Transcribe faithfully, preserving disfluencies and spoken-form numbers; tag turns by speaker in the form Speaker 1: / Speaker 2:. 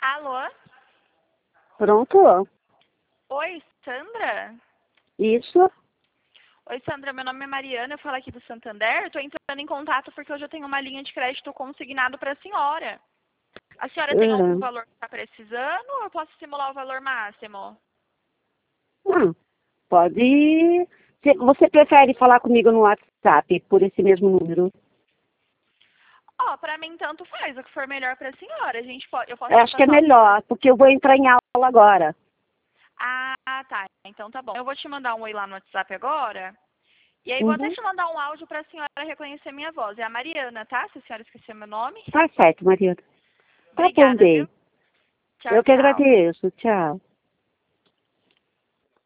Speaker 1: Alô?
Speaker 2: Pronto?
Speaker 1: Oi, Sandra?
Speaker 2: Isso?
Speaker 1: Oi, Sandra, meu nome é Mariana, eu falo aqui do Santander. Estou entrando em contato porque hoje eu tenho uma linha de crédito consignado para a senhora. A senhora tem algum
Speaker 2: Uhum.
Speaker 1: valor que está precisando ou eu posso simular o valor máximo?
Speaker 2: Hum, pode. Se- Você prefere falar comigo no WhatsApp por esse mesmo número?
Speaker 1: Ó, para mim tanto faz, o que for melhor para a senhora. A gente pode, eu posso
Speaker 2: Eu
Speaker 1: te
Speaker 2: acho que é
Speaker 1: passar o número.
Speaker 2: melhor, porque eu vou entrar em aula agora.
Speaker 1: Ah, tá. Então tá bom. Eu vou te mandar um oi lá no WhatsApp agora. E aí vou até
Speaker 2: Uhum.
Speaker 1: te mandar um áudio para a senhora reconhecer minha voz. É a Mariana, tá? Se a senhora esquecer meu nome.
Speaker 2: Tá certo, Mariana. Tá bom,
Speaker 1: Obrigada, viu?
Speaker 2: bem.
Speaker 1: Tchau,
Speaker 2: Eu que
Speaker 1: tchau.
Speaker 2: agradeço. Tchau.